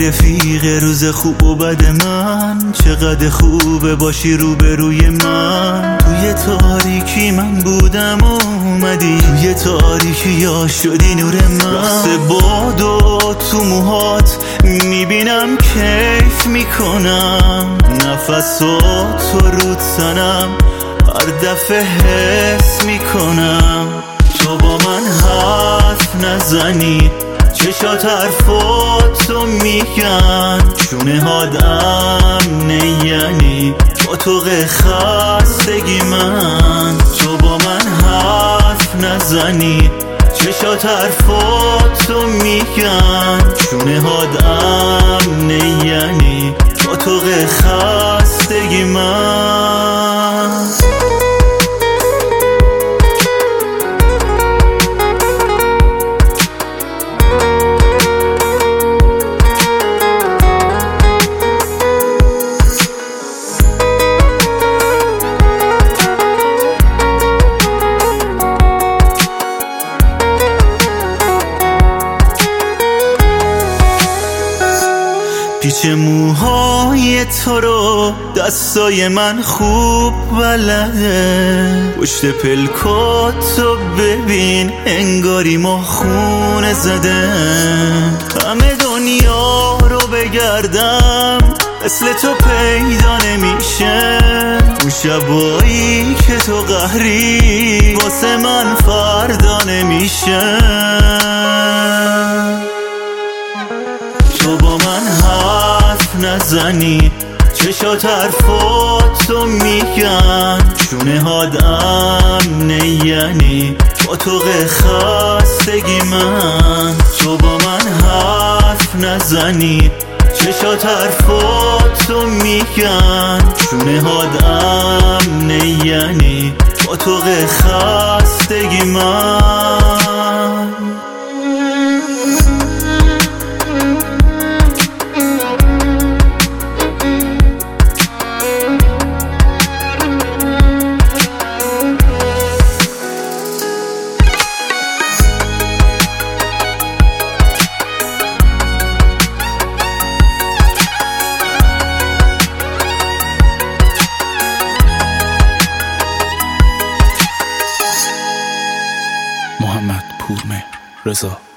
رفیق روز خوب و بد من، چقدر خوبه باشی روبروی من. توی تاریکی من بودم و اومدی، توی تاریکی یا شدی نور من. رقص باد و تو موهات میبینم کیف میکنم، نفساتو رو تنم هر دفعه حس میکنم. تو با من حرف نزنی، چشات حرفاتو میگن، شونه هاد امنه یعنی با تو خستگی من. تو با من حرف نزنی، چشات حرفاتو میگن، شونه هاد امنه یعنی با تو خستگی من. پیچ موهای تو رو دستای من خوب بلده، پشت پلکاتو ببین انگاری ما خونه زده. همه دنیا رو بگردم مثل تو پیدا نمیشه، اون شبایی که تو قهری واسه من فردا نمیشه. تو با من حرف نزنی، چشات حرفاتو میگن، شونه هاد امنه یعنی با تو خستگی من. تو با من حرف نزنی، چشات حرفاتو میگن، شونه هاد امنه یعنی با تو خستگی من. محمد پورمهر رضا